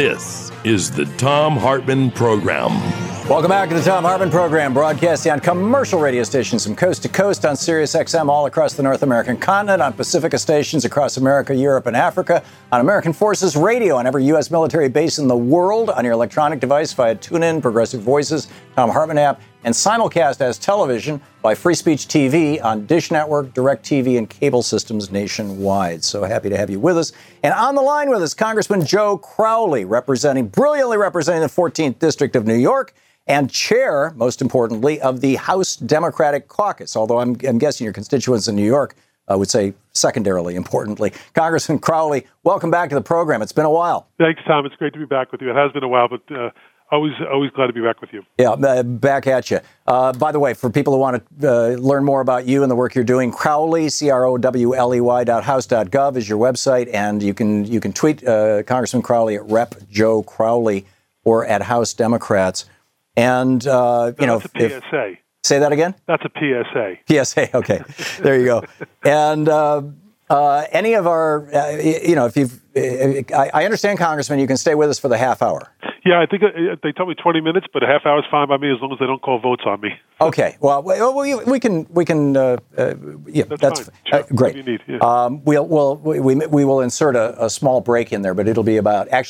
This is the Thom Hartmann Program. Welcome back to the Thom Hartmann Program, broadcasting on commercial radio stations from coast to coast on Sirius XM all across the North American continent, on Pacifica stations across America, Europe, and Africa, on American Forces Radio, on every U.S. military base in the world, on your electronic device via TuneIn, Progressive Voices, Thom Hartmann app, and simulcast as television by Free Speech TV on Dish Network, DirecTV, and cable systems nationwide. So happy to have you with us. And on the line with us, Congressman Joe Crowley, brilliantly representing the 14th District of New York, and chair, most importantly, of the House Democratic Caucus, although I'm guessing your constituents in New York would say secondarily importantly. Congressman Crowley, welcome back to the program. It's been a while. Thanks, Tom. It's great to be back with you. It has been a while, but always glad to be back with you. Yeah, back at you. By the way, for people who want to learn more about you and the work you're doing, Crowley, crowley.house.gov is your website, and you can tweet Congressman Crowley at Rep. Joe Crowley or at House Democrats. And, that's a PSA. Say that again? That's a PSA. PSA, okay. There you go. And any of our, if you've, I understand, Congressman, you can stay with us for the half hour. Yeah, I think they told me 20 minutes, but a half hour is fine by me as long as they don't call votes on me. Okay. Well, we can. Yeah, that's fine. Sure. Great. You need, yeah. We will insert a small break in there, but it'll be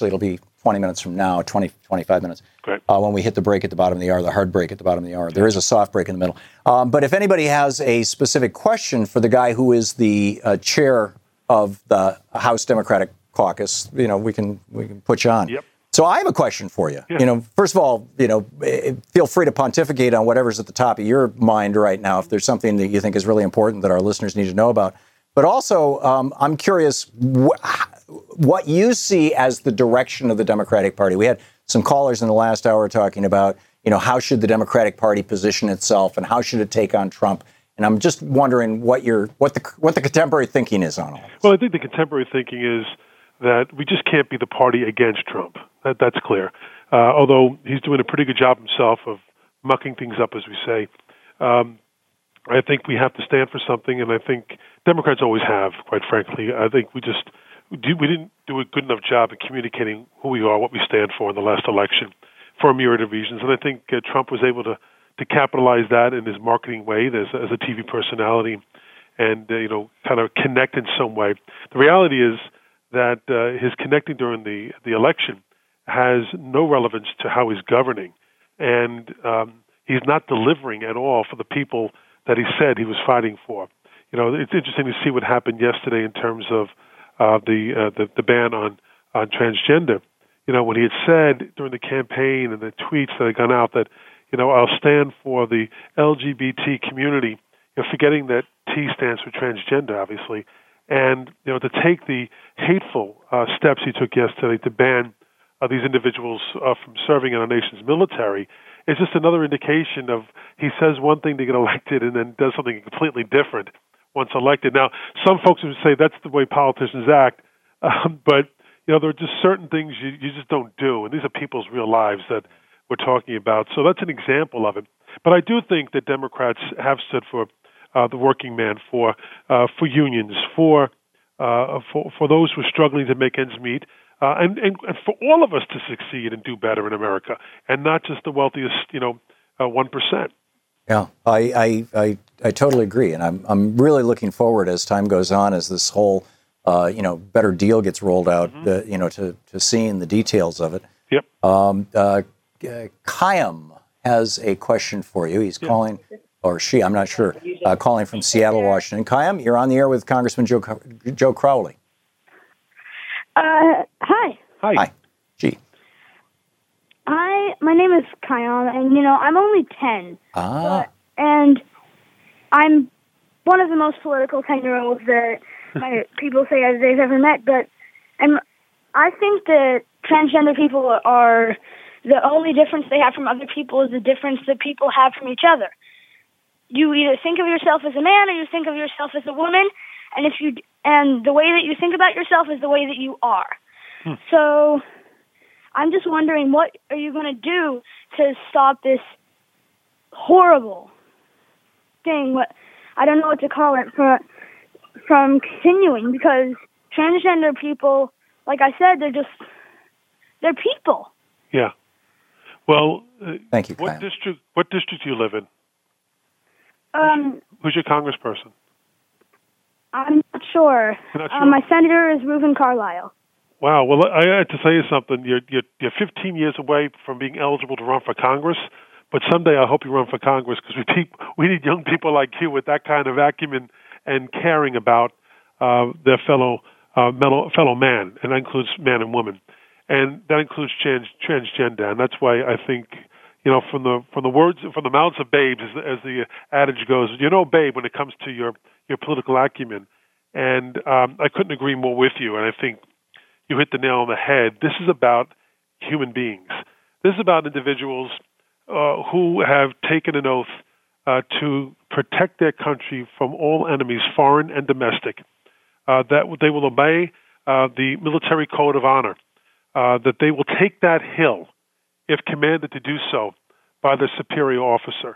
20 minutes from now, 25 minutes. Great. When we hit the break at the bottom of the hour, the hard break at the bottom of the hour. There is a soft break in the middle. But if anybody has a specific question for the guy who is the chair of the House Democratic Caucus, we can put you on. Yep. So I have a question for you. Yeah. First of all, feel free to pontificate on whatever's at the top of your mind right now, if there's something that you think is really important that our listeners need to know about. But also, I'm curious what you see as the direction of the Democratic Party. We had some callers in the last hour talking about, how should the Democratic Party position itself and how should it take on Trump? And I'm just wondering what the contemporary thinking is on all this. Well, I think the contemporary thinking is that we just can't be the party against Trump. That's clear. Although he's doing a pretty good job himself of mucking things up, as we say. I think we have to stand for something, and I think Democrats always have, quite frankly. I think we didn't do a good enough job of communicating who we are, what we stand for in the last election for a myriad of reasons. And I think Trump was able to capitalize that in his marketing way as a TV personality and, kind of connect in some way. The reality is that his connecting during the election has no relevance to how he's governing. And he's not delivering at all for the people that he said he was fighting for. It's interesting to see what happened yesterday in terms of the ban on transgender. When he had said during the campaign and the tweets that had gone out that, I'll stand for the LGBT community, forgetting that T stands for transgender, obviously, and, to take the hateful steps he took yesterday to ban these individuals from serving in our nation's military is just another indication of he says one thing to get elected and then does something completely different once elected. Now, some folks would say that's the way politicians act, but there are just certain things you just don't do, and these are people's real lives that we're talking about. So that's an example of it. But I do think that Democrats have stood for the working man, for unions, for those who are struggling to make ends meet, and for all of us to succeed and do better in America, and not just the wealthiest, 1%. Yeah, I totally agree, and I'm really looking forward as time goes on, as this whole better deal gets rolled out, to seeing the details of it. Yep. Kayam has a question for you. He's calling, or she, I'm not sure, calling from Seattle, Washington. Kayam, you're on the air with Congressman Joe Crowley. Hi. Hi. Gee. My name is Kayam, and, I'm only 10. And I'm one of the most political 10-year-olds that my people say they've ever met, and I think that transgender people are the only difference they have from other people is the difference that people have from each other. You either think of yourself as a man or you think of yourself as a woman, and the way that you think about yourself is the way that you are. So I'm just wondering, what are you going to do to stop this horrible thing? I don't know what to call it, from continuing, because transgender people, like I said, they're people. Yeah. Well, thank you, Kyle. What district do you live in? Who's your congressperson? I'm not sure. You're not sure? My senator is Reuven Carlyle. Wow. Well, I had to tell you something. You're 15 years away from being eligible to run for Congress, but someday I hope you run for Congress because we need young people like you with that kind of acumen and caring about their fellow man, and that includes man and woman, and that includes transgender. And that's why I think, from the mouths of babes, as the adage goes, babe, when it comes to your political acumen. And I couldn't agree more with you. And I think you hit the nail on the head. This is about human beings. This is about individuals who have taken an oath to protect their country from all enemies, foreign and domestic, that they will obey the military code of honor, that they will take that hill if commanded to do so by the superior officer.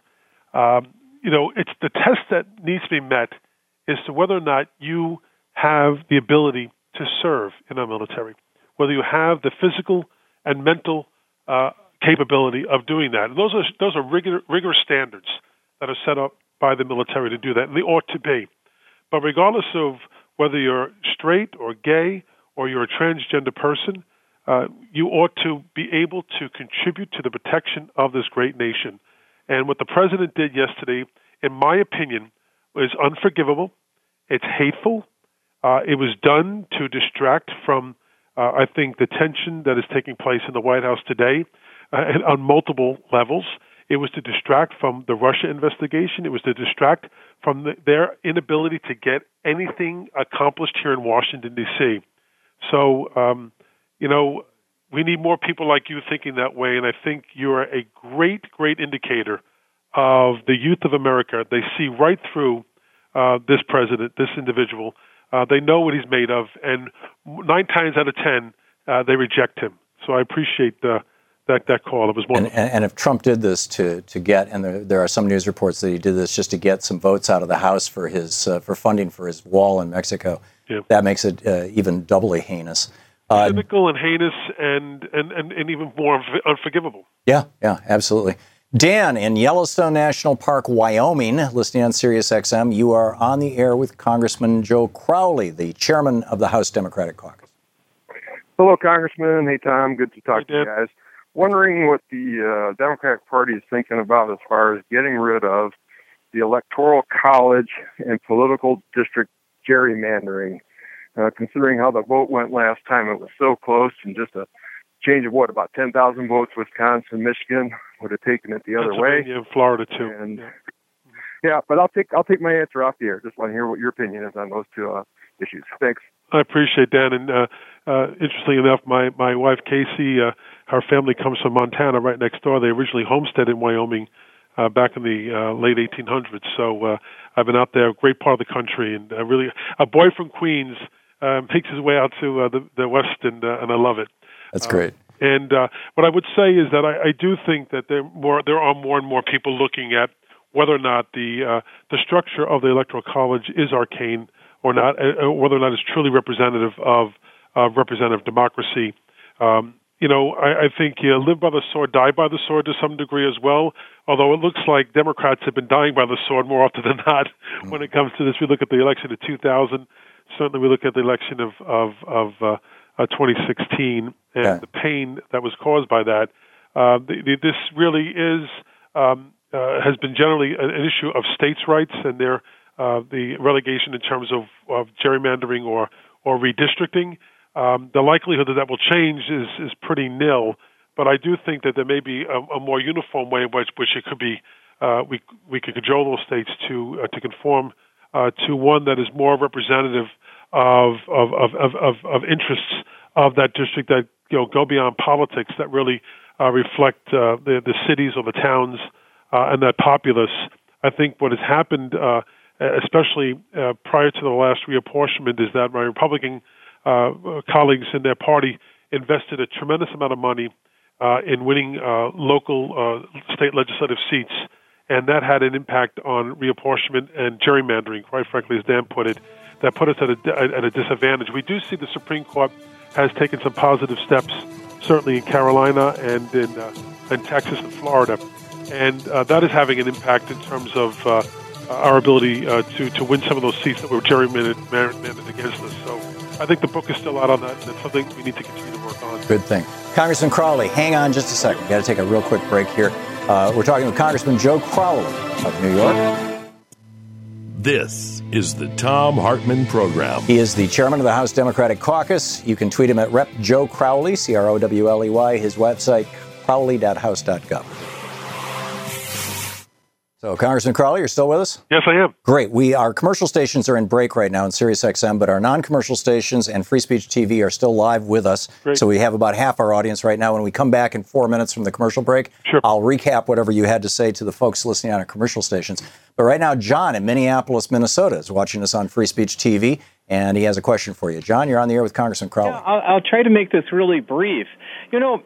It's the test that needs to be met as to whether or not you have the ability to serve in our military, whether you have the physical and mental capability of doing that. And those are rigorous standards that are set up by the military to do that, and they ought to be. But regardless of whether you're straight or gay or you're a transgender person, you ought to be able to contribute to the protection of this great nation. And what the president did yesterday, in my opinion, is unforgivable. It's hateful. It was done to distract from, I think, the tension that is taking place in the White House today on multiple levels. It was to distract from the Russia investigation. It was to distract from their inability to get anything accomplished here in Washington, D.C. So, we need more people like you thinking that way, and I think you're a great, great indicator of the youth of America. They see right through this president, this individual. They know what he's made of, and 9 times out of 10, they reject him. So I appreciate that call. It was wonderful. And if Trump did this to get, and there are some news reports that he did this just to get some votes out of the House for his for funding for his wall in Mexico, that makes it even doubly heinous. Cynical and heinous and even more unforgivable. Yeah, absolutely. Dan in Yellowstone National Park, Wyoming, listening on Sirius XM. You are on the air with Congressman Joe Crowley, the chairman of the House Democratic Caucus. Hello, Congressman. Hey, Tom. Good to talk to you guys. Wondering what the Democratic Party is thinking about as far as getting rid of the Electoral College and political district gerrymandering. Considering how the vote went last time, it was so close, and just a change of about 10,000 votes. Wisconsin, Michigan would have taken it the other way. Yeah, Florida too. And but I'll take my answer off the air. Just want to hear what your opinion is on those two issues. Thanks. I appreciate that. And interestingly enough, my wife Casey, her family comes from Montana, right next door. They originally homesteaded in Wyoming back in the late 1800s. So I've been out there, a great part of the country, and really a boy from Queens makes his way out to the West, and I love it. That's great. And what I would say is that I do think that there are more and more people looking at whether or not the structure of the Electoral College is arcane or not, whether or not it's truly representative of representative democracy. I think you live by the sword, die by the sword to some degree as well, although it looks like Democrats have been dying by the sword more often than not when it comes to this. We look at the election of 2000. Certainly we look at the election of 2016 and the pain that was caused by that. This really is has been generally an issue of states' rights and their the relegation in terms of gerrymandering or redistricting. The likelihood that will change is pretty nil, but I do think that there may be a more uniform way in which it could be we could cajole those states to conform to one that is more representative of interests of that district that go beyond politics, that really reflect the cities or the towns and that populace. I think what has happened, especially prior to the last reapportionment, is that my Republican colleagues in their party invested a tremendous amount of money in winning local state legislative seats, and that had an impact on reapportionment and gerrymandering, quite frankly, as Dan put it, that put us at a disadvantage. We do see the Supreme Court has taken some positive steps certainly in Carolina and in Texas and Florida. And that is having an impact in terms of our ability to win some of those seats that were gerrymandered against us. So I think the book is still out on that, and it's something we need to continue to work on. Good thing. Congressman Crowley, hang on just a second. We've got to take a real quick break here. We're talking with Congressman Joe Crowley of New York. This is the Thom Hartmann Program. He is the chairman of the House Democratic Caucus. You can tweet him at Rep. Joe Crowley, Crowley. His website, crowley.house.gov. So, Congressman Crowley, you're still with us? Yes, I am. Great. Our commercial stations are in break right now on Sirius XM, but our non-commercial stations and Free Speech TV are still live with us. Great. So we have about half our audience right now. When we come back in 4 minutes from the commercial break, sure, I'll recap whatever you had to say to the folks listening on our commercial stations. But right now, John in Minneapolis, Minnesota is watching us on Free Speech TV, and he has a question for you. John, you're on the air with Congressman Crowley. Yeah, I'll try to make this really brief. You know,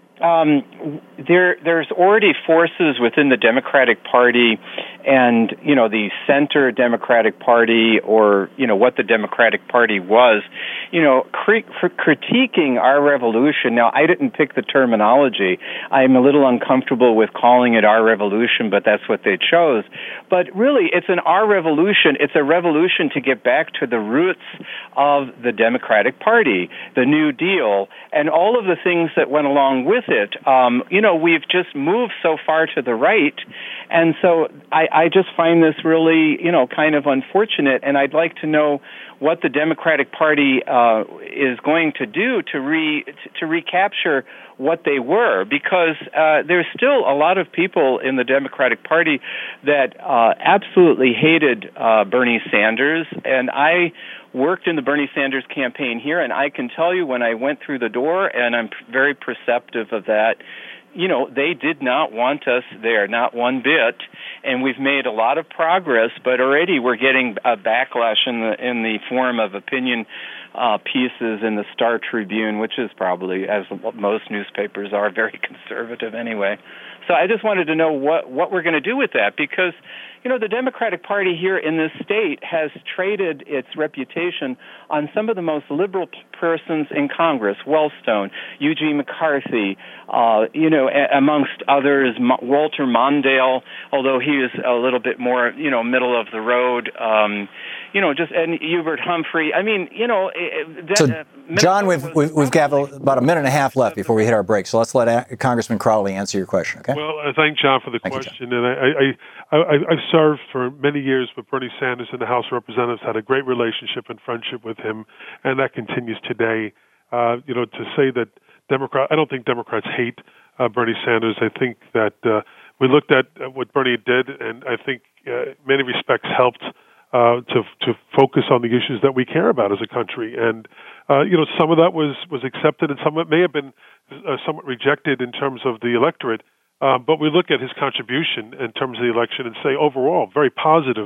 there's already forces within the Democratic Party and, you know, the center Democratic Party, or, you know, what the Democratic Party was, you know, critiquing our revolution. Now, I didn't pick the terminology. I'm a little uncomfortable with calling it our revolution, but that's what they chose. But really, it's an our revolution. It's a revolution to get back to the roots of the Democratic Party, the New Deal, and all of the things that went along with it. You know, we've just moved so far to the right, and so I just find this really, you know, kind of unfortunate, and I'd like to know what the Democratic Party is going to do to recapture what they were, because there's still a lot of people in the Democratic Party that absolutely hated Bernie Sanders, and I worked in the Bernie Sanders campaign here, and I can tell you when I went through the door, and I'm very perceptive of that, you know, they did not want us there, not one bit, and we've made a lot of progress, but already we're getting a backlash in the form of opinion pieces in the Star Tribune, which is probably, as most newspapers are, very conservative anyway. So I just wanted to know what we're going to do with that, because, you know, the Democratic Party here in this state has traded its reputation on some of the most liberal persons in Congress, Wellstone, Eugene McCarthy, you know, amongst others, Walter Mondale, although he is a little bit more, you know, middle of the road, you know, and Hubert Humphrey. I mean, you know. John, we've got about a minute and a half left before we hit our break, so let's let Congressman Crowley answer your question, okay? Well, I thank John for the question, and I've served for many years with Bernie Sanders in the House of Representatives, had a great relationship and friendship with him, and that continues today. You know, to say that I don't think Democrats hate Bernie Sanders. I think that we looked at what Bernie did, and I think in many respects helped to focus on the issues that we care about as a country. And, you know, some of that was accepted, and some of it may have been somewhat rejected in terms of the electorate. But we look at his contribution in terms of the election and say, overall, very positive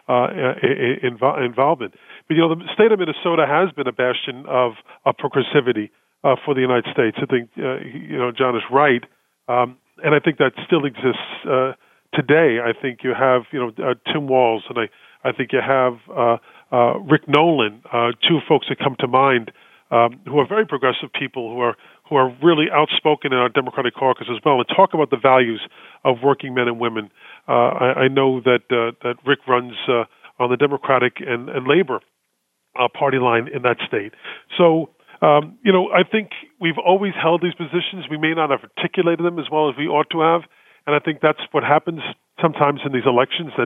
involvement. But, you know, the state of Minnesota has been a bastion of progressivity for the United States. I think, you know, John is right. And I think that still exists today. I think you have, you know, Tim Walz, and I think you have Rick Nolan, two folks that come to mind, who are very progressive people who are really outspoken in our Democratic caucus as well, and talk about the values of working men and women. I know that Rick runs on the Democratic and Labor party line in that state. So, you know, I think we've always held these positions. We may not have articulated them as well as we ought to have, and I think that's what happens sometimes in these elections, that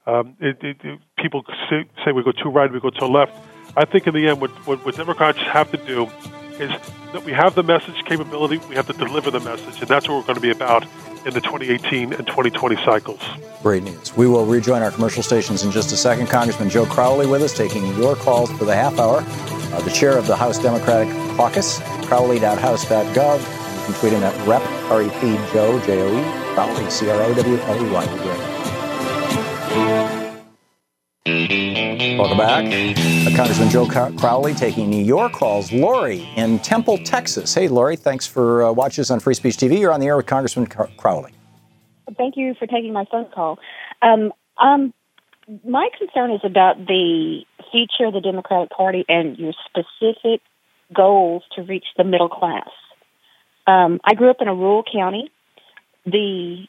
people say we go too right, we go too left. I think in the end, what Democrats have to do is that we have the message capability, we have to deliver the message, and that's what we're going to be about in the 2018 and 2020 cycles. Great news. We will rejoin our commercial stations in just a second. Congressman Joe Crowley with us, taking your calls for the half hour. The chair of the House Democratic Caucus, crowley.house.gov. You can tweet him at Rep. R-E-P Joe, J-O-E, Crowley, C-R-O-W-L-E-Y. Welcome back. Congressman Joe Crowley taking your calls. Lori in Temple, Texas. Hey, Lori, thanks for watching us on Free Speech TV. You're on the air with Congressman Crowley. Thank you for taking my phone call. My concern is about the future of the Democratic Party and your specific goals to reach the middle class. I grew up in a rural county. The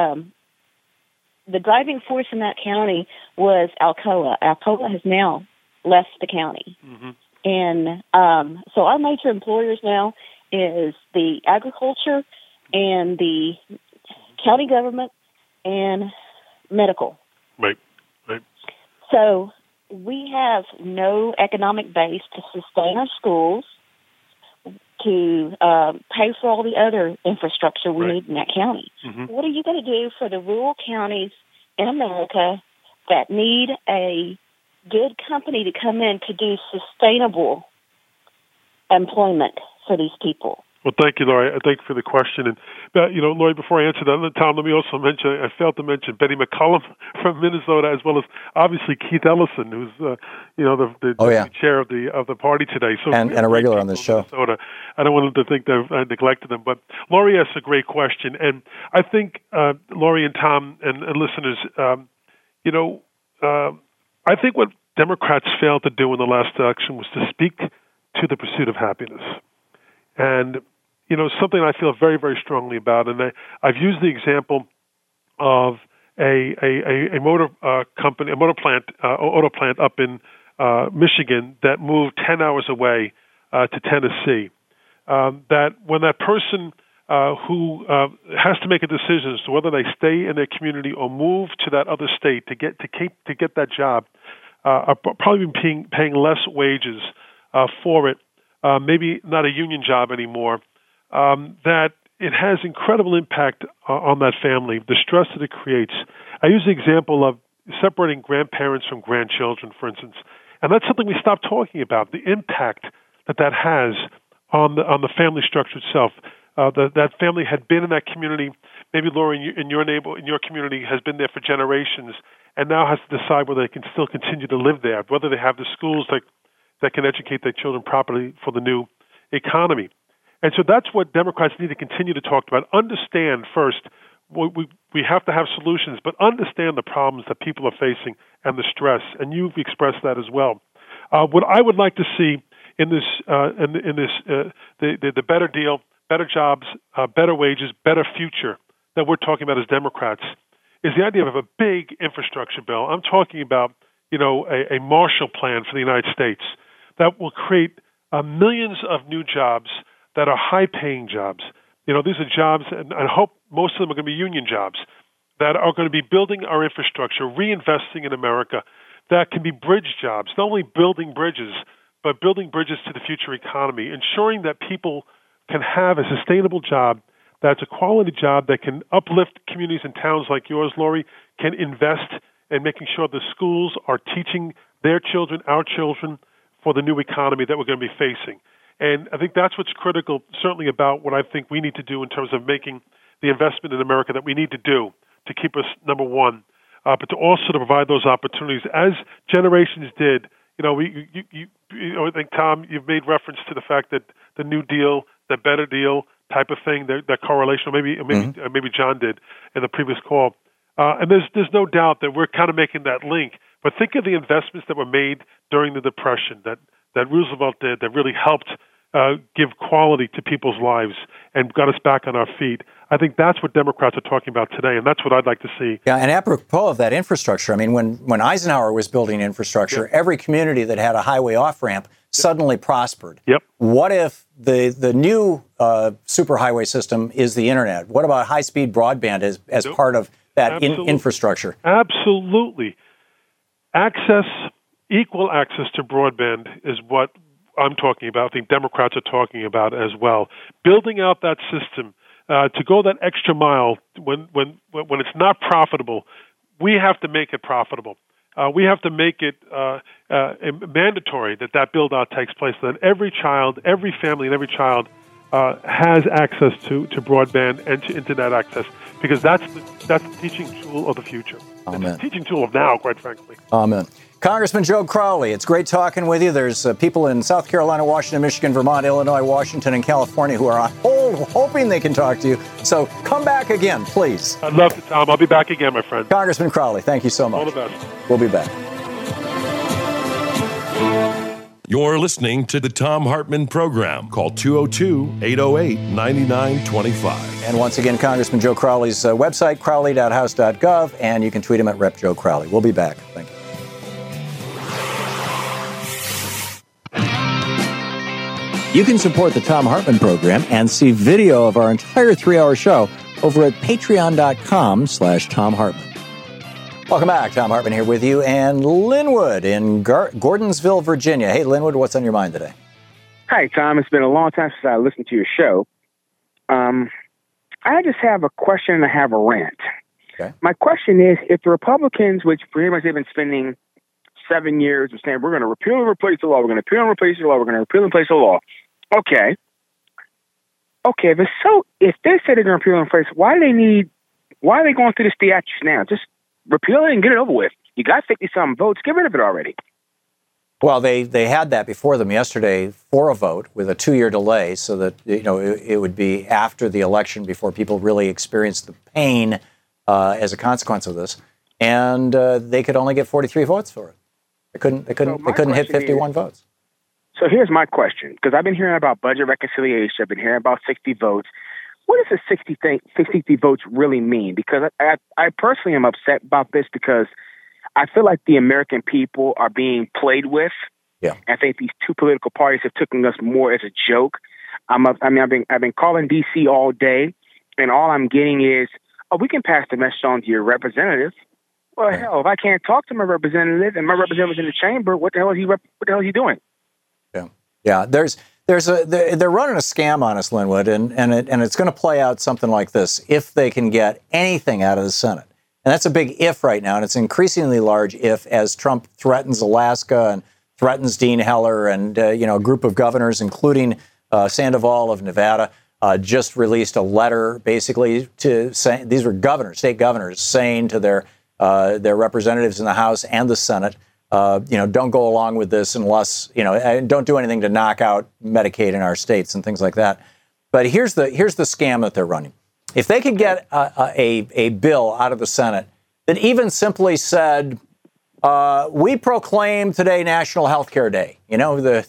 driving force in that county was Alcoa. Alcoa has now left the county. Mm-hmm. And so our major employers now is the agriculture and the county government and medical. Right. So we have no economic base to sustain our schools, to pay for all the other infrastructure we need in that county. Mm-hmm. What are you going to do for the rural counties in America that need a good company to come in to do sustainable employment for these people? Well, thank you, Lori. Thank you for the question. And, Lori, before I answer that, Tom, let me also mention, I failed to mention Betty McCollum from Minnesota, as well as obviously Keith Ellison, who's, the chair of the party today. So and a regular on this show. Minnesota. I don't want them to think that I neglected them. But Lori asked a great question. And I think, Lori and Tom and listeners, I think what Democrats failed to do in the last election was to speak to the pursuit of happiness. And, something I feel very, very strongly about, and I've used the example of a motor company, auto plant up in Michigan that moved 10 hours away to Tennessee. That when that person who has to make a decision as to whether they stay in their community or move to that other state to get that job, are probably paying less wages for it. Maybe not a union job anymore, that it has incredible impact on that family, the stress that it creates. I use the example of separating grandparents from grandchildren, for instance, and that's something we stopped talking about, the impact that has on the family structure itself. That family had been in that community, maybe Laura in your community has been there for generations, and now has to decide whether they can still continue to live there, whether they have the schools that can educate their children properly for the new economy. And so that's what Democrats need to continue to talk about. Understand first, we have to have solutions, but understand the problems that people are facing and the stress. And you've expressed that as well. What I would like to see in this, the better deal, better jobs, better wages, better future that we're talking about as Democrats, is the idea of a big infrastructure bill. I'm talking about, a Marshall Plan for the United States that will create millions of new jobs that are high-paying jobs. These are jobs, and I hope most of them are going to be union jobs, that are going to be building our infrastructure, reinvesting in America, that can be bridge jobs, not only building bridges, but building bridges to the future economy, ensuring that people can have a sustainable job that's a quality job that can uplift communities and towns like yours, Lori, can invest in making sure the schools are teaching their children, our children, for the new economy that we're going to be facing. And I think that's what's critical, certainly about what I think we need to do in terms of making the investment in America that we need to do to keep us number one, but to also to provide those opportunities as generations did. I think, Tom, you've made reference to the fact that the New Deal, the Better Deal type of thing, that correlation, or maybe John did in the previous call. And there's no doubt that we're kind of making that link. But think of the investments that were made during the Depression that Roosevelt did that really helped give quality to people's lives and got us back on our feet. I think that's what Democrats are talking about today, and that's what I'd like to see. Yeah, and apropos of that infrastructure, I mean, when Eisenhower was building infrastructure, every community that had a highway off-ramp suddenly prospered. Yep. What if the new superhighway system is the internet? What about high-speed broadband as part of that infrastructure? Absolutely. Equal access to broadband is what I'm talking about. I think Democrats are talking about as well. Building out that system to go that extra mile when it's not profitable, we have to make it profitable. We have to make it mandatory that build out takes place, so that every child, every family, and every child has access to broadband and to internet access, because that's the teaching tool of the future. Amen. It's the teaching tool of now, quite frankly. Amen. Congressman Joe Crowley, it's great talking with you. There's people in South Carolina, Washington, Michigan, Vermont, Illinois, Washington, and California who are on hold hoping they can talk to you. So come back again, please. I'd love to, Tom. I'll be back again, my friend. Congressman Crowley, thank you so much. All the best. We'll be back. You're listening to the Thom Hartmann Program. Call 202-808-9925. And once again, Congressman Joe Crowley's website, crowley.house.gov, and you can tweet him at Rep. Joe Crowley. We'll be back. Thank you. You can support the Thom Hartmann Program and see video of our entire 3-hour show over at patreon.com/Thom Hartmann. Welcome back. Thom Hartmann here with you, and Linwood in Gordonsville, Virginia. Hey, Linwood, what's on your mind today? Hi, Tom. It's been a long time since I listened to your show. I just have a question and I have a rant. Okay. My question is, if the Republicans, which pretty much they've been spending 7 years of saying, we're going to repeal and replace the law, we're going to repeal and replace the law, we're going to repeal and replace the law. Okay, if it's so, if they say they're going to repeal and replace, why are they going through this theatrics now? Just repeal it and get it over with. You got 50-some votes. Get rid of it already. Well, they had that before them yesterday for a vote with a 2-year delay, so that it would be after the election before people really experienced the pain as a consequence of this, and they could only get 43 votes for it. They couldn't hit 51 votes. So here's my question, because I've been hearing about budget reconciliation. I've been hearing about 60 votes. What does the 60 votes really mean? Because I personally am upset about this because I feel like the American people are being played with. Yeah. I think these two political parties have taken us more as a joke. I've been calling D.C. all day, and all I'm getting is, we can pass the message on to your representative. Well, hell, if I can't talk to my representative and my representative's in the chamber, what the hell is he doing? Yeah. They're running a scam on us, Linwood, and it's going to play out something like this if they can get anything out of the Senate. And that's a big if right now, and it's an increasingly large if as Trump threatens Alaska and threatens Dean Heller and a group of governors, including Sandoval of Nevada, just released a letter basically to say these were state governors, saying to their representatives in the House and the Senate, don't go along with this unless, don't do anything to knock out Medicaid in our states and things like that. But here's the scam that they're running. If they could get a bill out of the Senate that even simply said, we proclaim today National Healthcare Day, the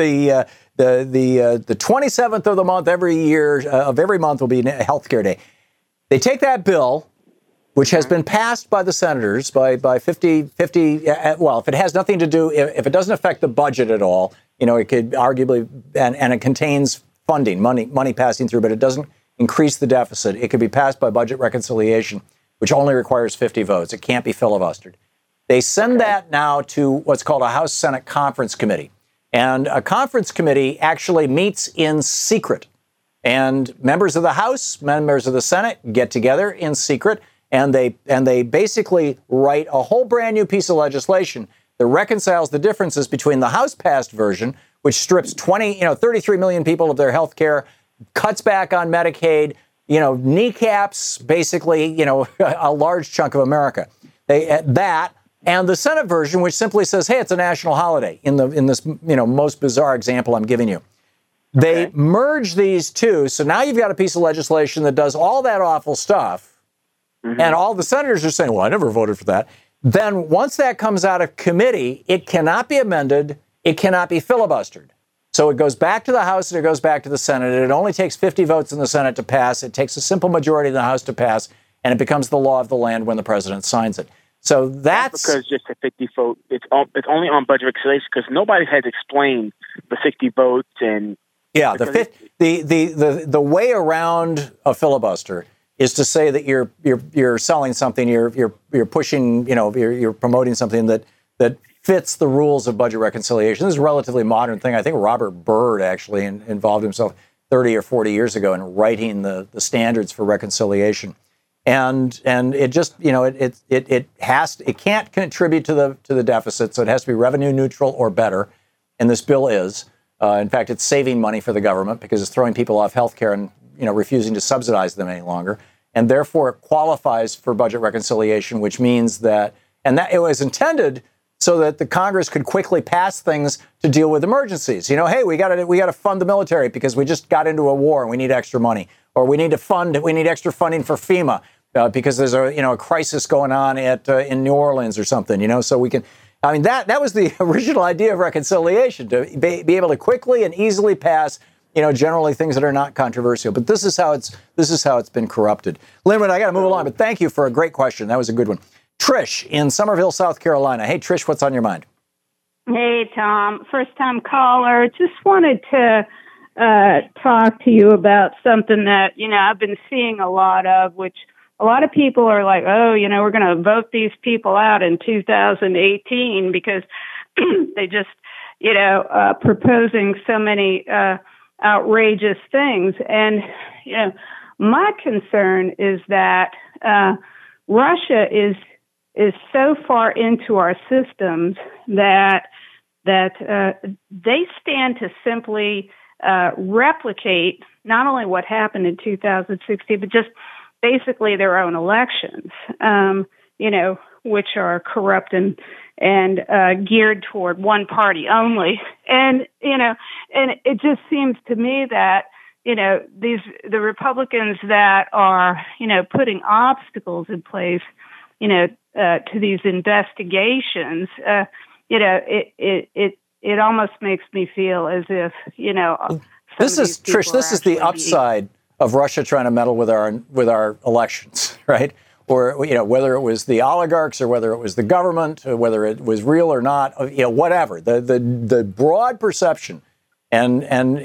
27th of the month every month will be Healthcare Day. They take that bill, which has been passed by the senators by 50, well, if it has nothing to do, if it doesn't affect the budget at all, it could arguably, and it contains funding, money passing through, but it doesn't increase the deficit. It could be passed by budget reconciliation, which only requires 50 votes. It can't be filibustered. They send that now to what's called a House-Senate Conference Committee. And a conference committee actually meets in secret. And members of the House, members of the Senate get together in secret, and they basically write a whole brand new piece of legislation that reconciles the differences between the House-passed version, which strips 33 million people of their health care, cuts back on Medicaid, kneecaps basically, a large chunk of America. And the Senate version, which simply says, hey, it's a national holiday in this most bizarre example I'm giving you. They merge these two. So now you've got a piece of legislation that does all that awful stuff. Mm-hmm. And all the senators are saying, well, I never voted for that. Then once that comes out of committee, it cannot be amended. It cannot be filibustered. So it goes back to the House and it goes back to the Senate. And it only takes 50 votes in the Senate to pass. It takes a simple majority in the House to pass. And it becomes the law of the land when the president signs it. So that's because just a 50 vote. It's only on budget reconciliation because nobody has explained the 60 votes and the way around a filibuster is to say that you're selling something, you're pushing, you're promoting something that fits the rules of budget reconciliation. This is a relatively modern thing. I think Robert Byrd actually involved himself 30 or 40 years ago in writing the standards for reconciliation. And it just, it can't contribute to the deficit, so it has to be revenue neutral or better. And this bill is. In fact, it's saving money for the government because it's throwing people off health care and refusing to subsidize them any longer. And therefore, it qualifies for budget reconciliation, which means that it was intended so that the Congress could quickly pass things to deal with emergencies. Hey, we got to fund the military because we just got into a war and we need extra money, or we need extra funding for FEMA because there's a crisis going on in New Orleans or something. So we can. I mean, that was the original idea of reconciliation, to be able to quickly and easily pass, generally things that are not controversial. But this is how it's been corrupted. Linwood, I got to move along, but thank you for a great question. That was a good one. Trish in Somerville, South Carolina. Hey, Trish, what's on your mind? Hey, Tom. First-time caller. Just wanted to talk to you about something that, I've been seeing a lot of, which a lot of people are like, oh, we're going to vote these people out in 2018 because they just, proposing so many outrageous things. And, my concern is that Russia is so far into our systems that they stand to simply replicate not only what happened in 2016, but just basically their own elections, which are corrupt and geared toward one party only. And it just seems to me that, the Republicans that are, putting obstacles in place, to these investigations, it almost makes me feel as if, this is Trish. This is the upside of Russia trying to meddle with our elections, right? Or whether it was the oligarchs or whether it was the government, or whether it was real or not, whatever. The broad perception, and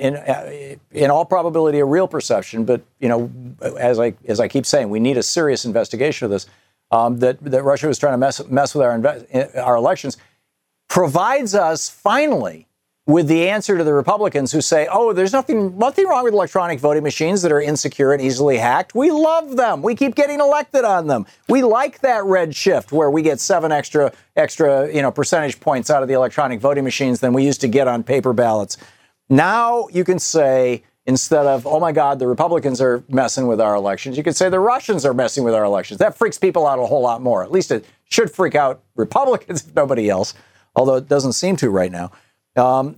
in all probability a real perception, but as I keep saying, we need a serious investigation of this. That Russia was trying to mess with our elections, provides us finally with the answer to the Republicans who say, oh, there's nothing wrong with electronic voting machines that are insecure and easily hacked. We love them. We keep getting elected on them. We like that red shift where we get 7 extra percentage points out of the electronic voting machines than we used to get on paper ballots. Now you can say, instead of, oh, my God, the Republicans are messing with our elections, you could say the Russians are messing with our elections. That freaks people out a whole lot more. At least it should freak out Republicans, if nobody else, although it doesn't seem to right now. Our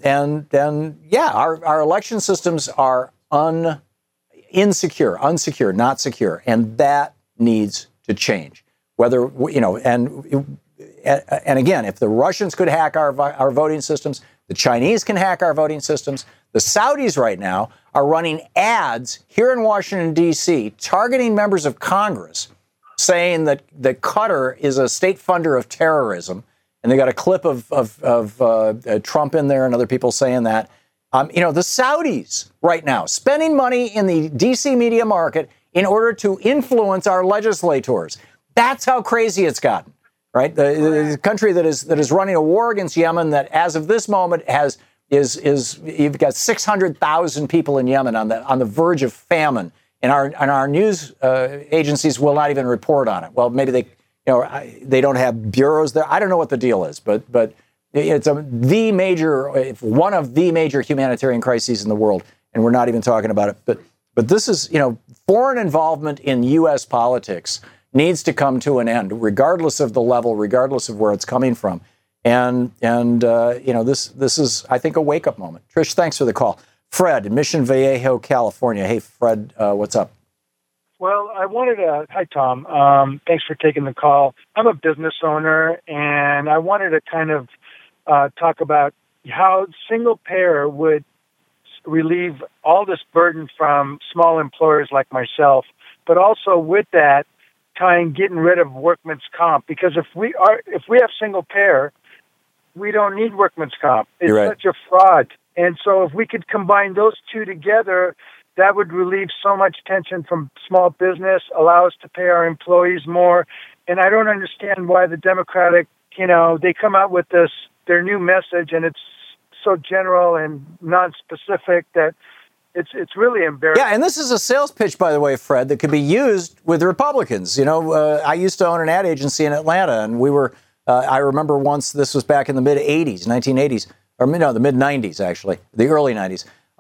election systems are unsecure, not secure. And that needs to change. Whether, and again, if the Russians could hack our voting systems, the Chinese can hack our voting systems. The Saudis right now are running ads here in Washington, D.C., targeting members of Congress, saying that Qatar is a state funder of terrorism. And they got a clip of Trump in there and other people saying that. The Saudis right now spending money in the D.C. media market in order to influence our legislators. That's how crazy it's gotten. Right, the country that is running a war against Yemen, that as of this moment is you've got 600,000 people in Yemen on the verge of famine, and our news agencies will not even report on it. Well, maybe they don't have bureaus there. I don't know what the deal is, but it's one of the major humanitarian crises in the world, and we're not even talking about it. But this is foreign involvement in U.S. politics needs to come to an end, regardless of the level, regardless of where it's coming from. And this is, I think, a wake-up moment. Trish, thanks for the call. Fred in Mission Viejo, California. Hey, Fred, what's up? Well, I wanted to, hi, Tom. Thanks for taking the call. I'm a business owner, and I wanted to kind of talk about how single payer would relieve all this burden from small employers like myself, but also with that, getting rid of workman's comp, because if we have single payer, we don't need workman's comp. It's such a fraud. And so if we could combine those two together, that would relieve so much tension from small business, allow us to pay our employees more. And I don't understand why the Democratic, they come out with their new message, and it's so general and non-specific that it's really embarrassing. Yeah, and this is a sales pitch, by the way, Fred, that could be used with the Republicans. I used to own an ad agency in Atlanta, and we were, I remember once, this was back in the mid-'80s, 1980s, or no, the mid-'90s, actually, the early 90s,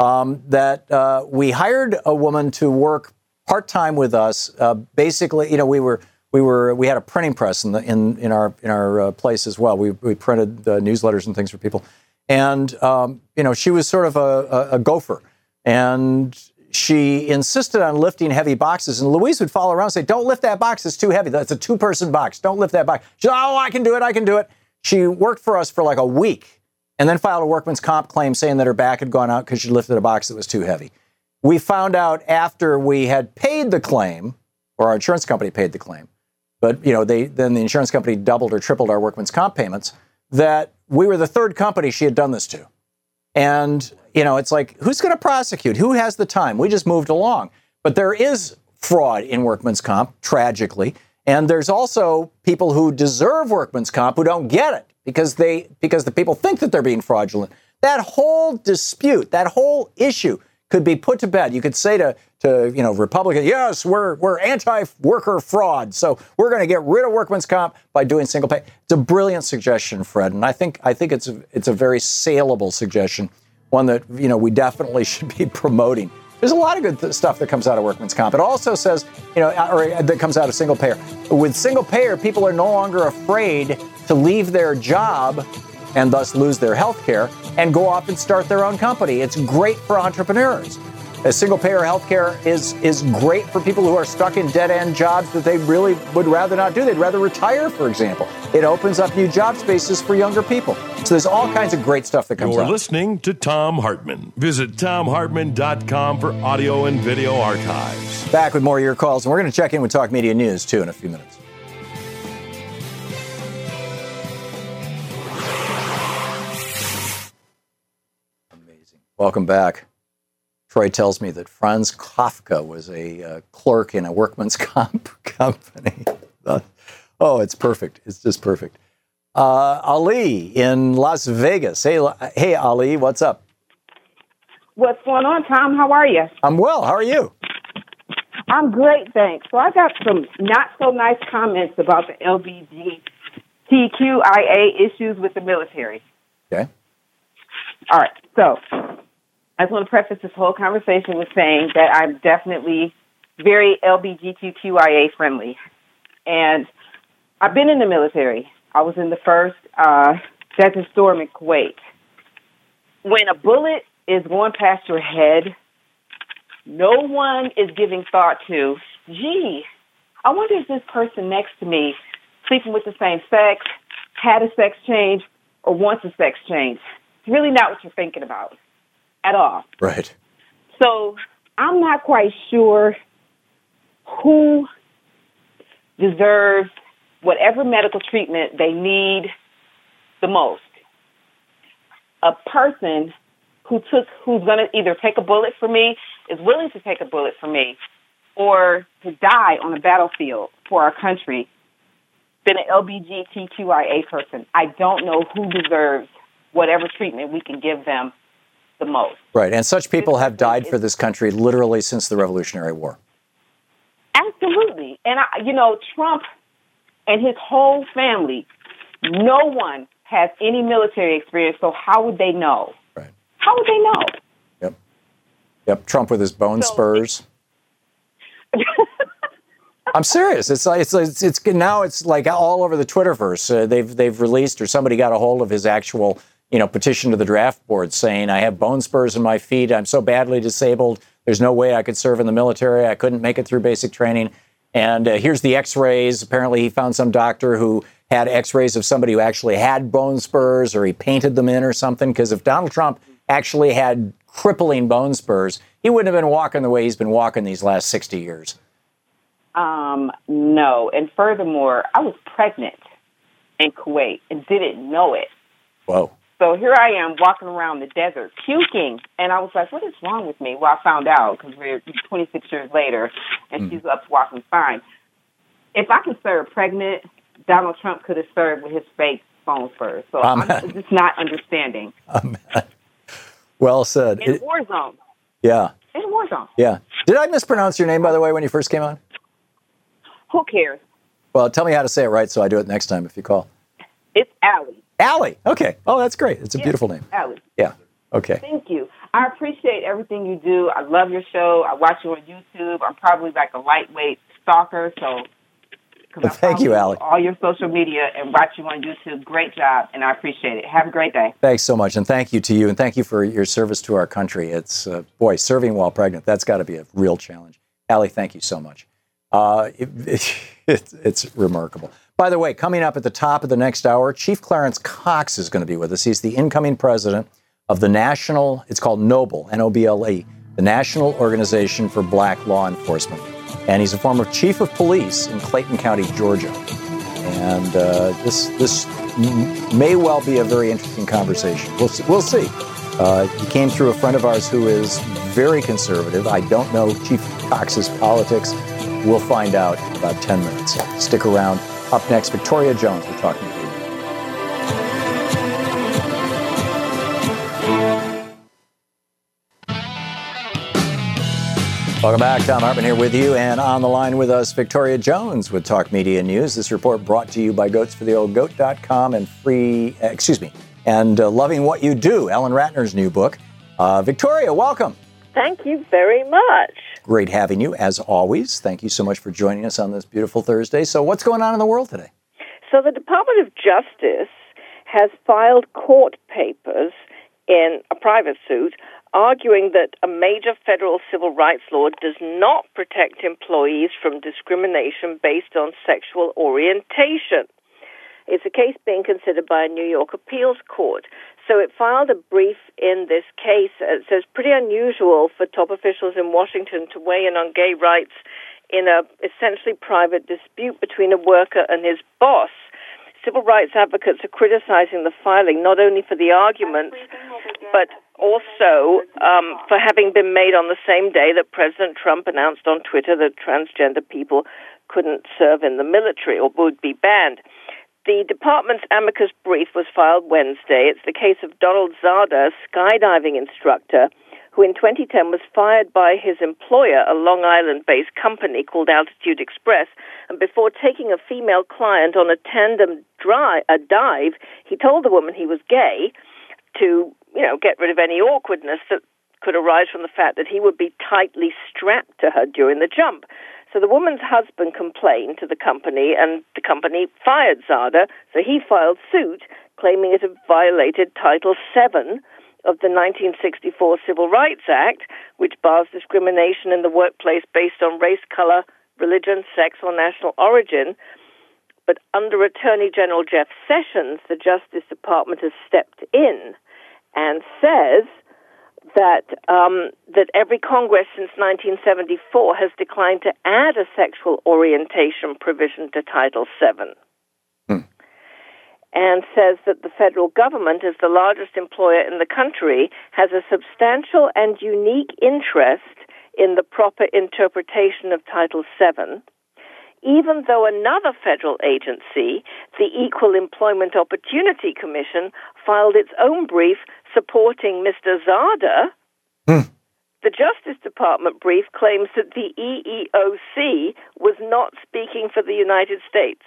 that we hired a woman to work part-time with us. Basically, we had a printing press in our place as well. We printed newsletters and things for people. And, she was sort of a gopher. And she insisted on lifting heavy boxes. And Louise would follow around and say, don't lift that box. It's too heavy. That's a 2-person box. Don't lift that box. She said, oh, I can do it. She worked for us for like a week and then filed a workman's comp claim saying that her back had gone out because she lifted a box that was too heavy. We found out after we had paid the claim, or our insurance company paid the claim, but then the insurance company doubled or tripled our workman's comp payments, that we were the third company she had done this to. And, it's like, who's going to prosecute? Who has the time? We just moved along. But there is fraud in workman's comp, tragically. And there's also people who deserve workman's comp who don't get it because the people think that they're being fraudulent. That whole dispute, that whole issue could be put to bed. You could say to Republicans, yes, we're anti-worker fraud, so we're going to get rid of workman's comp by doing single pay. It's a brilliant suggestion, Fred, and I think it's a very saleable suggestion, one that we definitely should be promoting. There's a lot of good stuff that comes out of workman's comp. It also says, or that comes out of single payer. With single payer, people are no longer afraid to leave their job and thus lose their health care and go off and start their own company. It's great for entrepreneurs. A single-payer health care is great for people who are stuck in dead-end jobs that they really would rather not do. They'd rather retire, for example. It opens up new job spaces for younger people. So there's all kinds of great stuff that comes out. You're listening to Thom Hartmann. Visit ThomHartmann.com for audio and video archives. Back with more of your calls, and we're going to check in with Talk Media News, too, in a few minutes. Welcome back. Troy tells me that Franz Kafka was a clerk in a workman's comp company. Oh, it's perfect. It's just perfect. Ali in Las Vegas. Hey, Ali, what's up? What's going on, Tom? How are you? I'm well. How are you? I'm great, thanks. So I got some not so nice comments about the LGBTQIA issues with the military. Okay. All right. So I just want to preface this whole conversation with saying that I'm definitely very LGBTQIA friendly. And I've been in the military. I was in the first Desert Storm in Kuwait. When a bullet is going past your head, no one is giving thought to, gee, I wonder if this person next to me, sleeping with the same sex, had a sex change, or wants a sex change. It's really not what you're thinking about at all. Right. So I'm not quite sure who deserves whatever medical treatment they need the most. A person who's going to either take a bullet for me, is willing to take a bullet for me, or to die on a battlefield for our country, than an LGBTQIA person. I don't know who deserves whatever treatment we can give them the most. Right, and such people have died for this country literally since the Revolutionary War. Absolutely. And, Trump and his whole family, no one has any military experience, so how would they know? Right. How would they know? Yep, Trump with his bone spurs. I'm serious. It's now it's like all over the Twitterverse. They've released, or somebody got a hold of his actual petition to the draft board saying, I have bone spurs in my feet. I'm so badly disabled. There's no way I could serve in the military. I couldn't make it through basic training. And here's the x-rays. Apparently he found some doctor who had x-rays of somebody who actually had bone spurs, or he painted them in or something. Because if Donald Trump actually had crippling bone spurs, he wouldn't have been walking the way he's been walking these last 60 years. No. And furthermore, I was pregnant in Kuwait and didn't know it. Whoa. So here I am walking around the desert puking, and I was like, what is wrong with me? Well, I found out because we're 26 years later, and she's up walking fine. If I could serve pregnant, Donald Trump could have served with his fake bone spurs. So I'm just not understanding. Well said. In a war zone. Yeah. In a war zone. Yeah. Did I mispronounce your name, by the way, when you first came on? Who cares? Well, tell me how to say it right so I do it next time if you call. It's Allie. Allie. Okay. Oh, that's great. It's a beautiful name. Allie. Yeah. Okay. Thank you. I appreciate everything you do. I love your show. I watch you on YouTube. I'm probably like a lightweight stalker, so thank you, Allie. All your social media and watch you on YouTube. Great job, and I appreciate it. Have a great day. Thanks so much, and thank you to you, and thank you for your service to our country. It's, serving while pregnant, that's got to be a real challenge. Allie, thank you so much. It's remarkable. By the way, coming up at the top of the next hour, Chief Clarence Cox is going to be with us. He's the incoming president of the National, it's called NOBLE, N-O-B-L-E, the National Organization for Black Law Enforcement. And he's a former chief of police in Clayton County, Georgia. And this may well be a very interesting conversation. We'll see. He came through a friend of ours who is very conservative. I don't know Chief Cox's politics. We'll find out in about 10 minutes. So stick around. Up next, Victoria Jones. We're talking to you. Welcome back. Thom Hartmann here with you, and on the line with us, Victoria Jones with Talk Media News. This report brought to you by goatsfortheoldgoat.com and Loving What You Do, Ellen Ratner's new book. Victoria, welcome. Thank you very much. Great having you, as always. Thank you so much for joining us on this beautiful Thursday. So what's going on in the world today? So the Department of Justice has filed court papers in a private suit arguing that a major federal civil rights law does not protect employees from discrimination based on sexual orientation. It's a case being considered by a New York appeals court. So it filed a brief in this case. It says pretty unusual for top officials in Washington to weigh in on gay rights in a essentially private dispute between a worker and his boss. Civil rights advocates are criticizing the filing not only for the arguments, but also for having been made on the same day that President Trump announced on Twitter that transgender people couldn't serve in the military or would be banned. The department's amicus brief was filed Wednesday. It's the case of Donald Zada, a skydiving instructor, who in 2010 was fired by his employer, a Long Island-based company called Altitude Express, and before taking a female client on a tandem dive, he told the woman he was gay to, get rid of any awkwardness that could arise from the fact that he would be tightly strapped to her during the jump. So the woman's husband complained to the company, and the company fired Zada, so he filed suit, claiming it had violated Title VII of the 1964 Civil Rights Act, which bars discrimination in the workplace based on race, color, religion, sex, or national origin. But under Attorney General Jeff Sessions, the Justice Department has stepped in and says that every Congress since 1974 has declined to add a sexual orientation provision to Title VII. And says that the federal government, as the largest employer in the country, has a substantial and unique interest in the proper interpretation of Title VII, even though another federal agency, the Equal Employment Opportunity Commission, filed its own brief supporting Mr. Zada. The Justice Department brief claims that the EEOC was not speaking for the United States.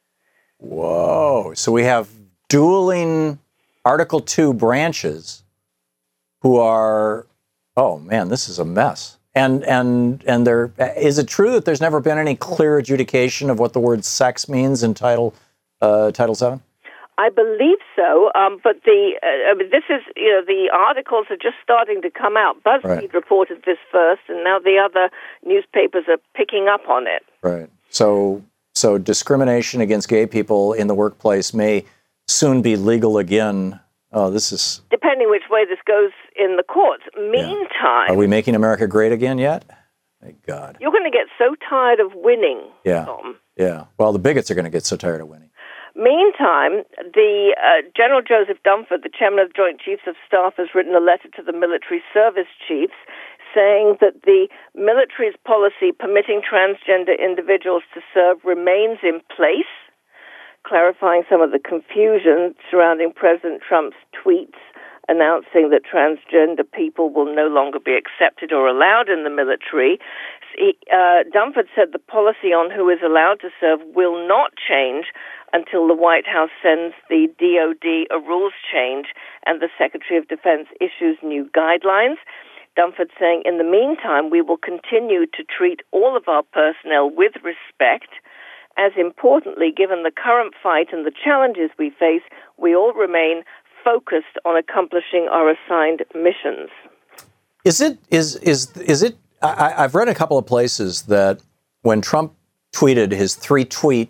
Whoa. So we have dueling Article 2 branches who are, oh man, this is a mess. And there, is it true that there's never been any clear adjudication of what the word sex means in Title VII? I believe so, but this is, the articles are just starting to come out. BuzzFeed reported this first, and now the other newspapers are picking up on it. Right. So discrimination against gay people in the workplace may soon be legal again. Oh, this is... Depending which way this goes in the courts. Meantime... Are we making America great again yet? Thank God. You're going to get so tired of winning, Tom. Yeah. Well, the bigots are going to get so tired of winning. Meantime, the General Joseph Dunford, the chairman of the Joint Chiefs of Staff, has written a letter to the military service chiefs saying that the military's policy permitting transgender individuals to serve remains in place, clarifying some of the confusion surrounding President Trump's tweets announcing that transgender people will no longer be accepted or allowed in the military. Dunford said the policy on who is allowed to serve will not change until the White House sends the DOD a rules change and the Secretary of Defense issues new guidelines. Dunford saying, in the meantime, we will continue to treat all of our personnel with respect. As importantly, given the current fight and the challenges we face, we all remain focused on accomplishing our assigned missions. Is it? I've read a couple of places that when Trump tweeted his 3-tweet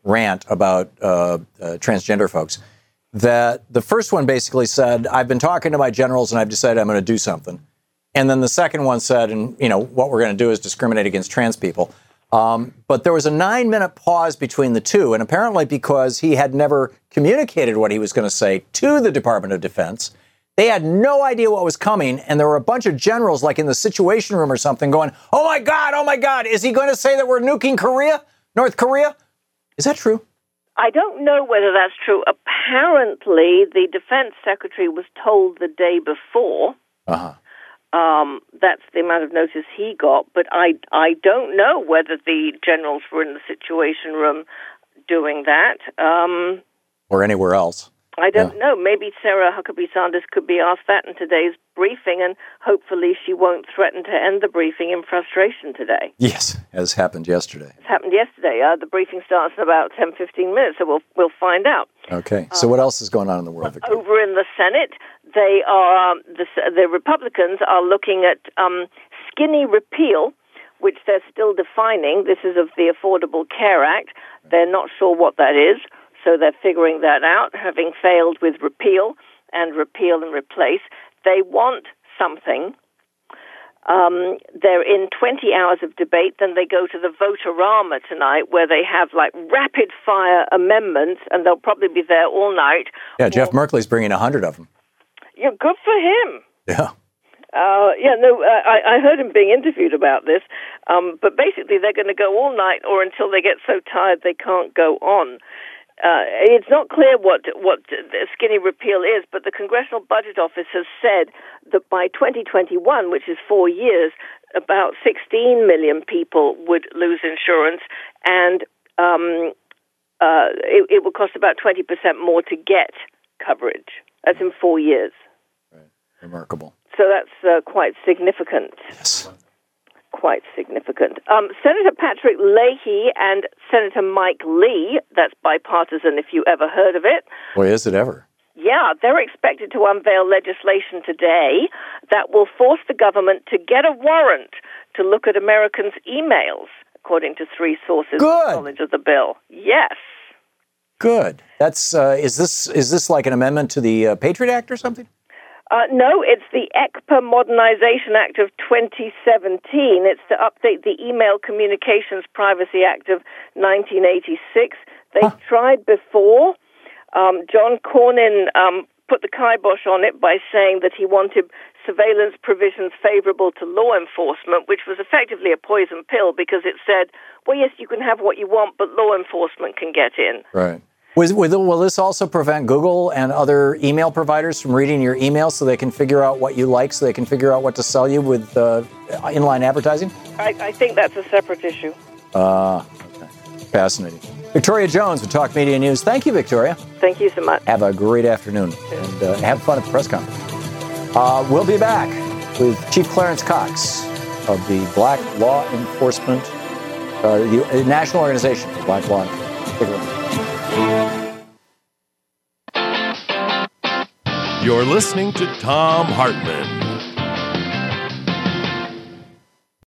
rant about transgender folks, that the first one basically said, I've been talking to my generals and I've decided I'm going to do something. And then the second one said, and what we're going to do is discriminate against trans people. But there was a 9-minute pause between the two, and apparently because he had never communicated what he was going to say to the Department of Defense, they had no idea what was coming, and there were a bunch of generals, like in the Situation Room or something, going, oh my God, is he going to say that we're nuking North Korea? Is that true? I don't know whether that's true. Apparently, the Defense Secretary was told the day before. Uh-huh. That's the amount of notice he got, but I don't know whether the generals were in the Situation Room doing that. Or anywhere else. I don't know. Maybe Sarah Huckabee Sanders could be asked that in today's briefing, and hopefully she won't threaten to end the briefing in frustration today. Yes, as happened yesterday. It happened yesterday. The briefing starts in about 10, 15 minutes, so we'll find out. Okay. So what else is going on in the world, Victoria? Over in the Senate, they are the Republicans are looking at skinny repeal, which they're still defining. This is of the Affordable Care Act. They're not sure what that is. So they're figuring that out, having failed with repeal and replace. They want something. They're in 20 hours of debate. Then they go to the Vote-A-Rama tonight, where they have like rapid-fire amendments, and they'll probably be there all night. Yeah, Jeff Merkley's bringing 100 of them. Yeah, good for him. Yeah. I heard him being interviewed about this. But basically, they're going to go all night, or until they get so tired they can't go on. It's not clear what skinny repeal is, but the Congressional Budget Office has said that by 2021, which is 4 years, about 16 million people would lose insurance, and it will cost about 20% more to get coverage. That's in 4 years. Right. Remarkable. So that's quite significant. Yes. Quite significant. Senator Patrick Leahy and Senator Mike Lee, that's bipartisan if you ever heard of it. Boy, is it ever. Yeah, they're expected to unveil legislation today that will force the government to get a warrant to look at Americans' emails, according to 3 sources with knowledge of the bill. Yes. Good. That's is this like an amendment to the Patriot Act or something? No, it's the ECPA Modernization Act of 2017. It's to update the Email Communications Privacy Act of 1986. They've tried before. John Cornyn put the kibosh on it by saying that he wanted surveillance provisions favorable to law enforcement, which was effectively a poison pill because it said, well, yes, you can have what you want, but law enforcement can get in. Right. Will this also prevent Google and other email providers from reading your emails so they can figure out what you like, so they can figure out what to sell you with inline advertising? I think that's a separate issue. Okay. Fascinating. Victoria Jones with Talk Media News. Thank you, Victoria. Thank you so much. Have a great afternoon, and have fun at the press conference. We'll be back with Chief Clarence Cox of the Black Law Enforcement, the National Organization for Black Law Enforcement. Take a look. You're listening to Thom Hartmann.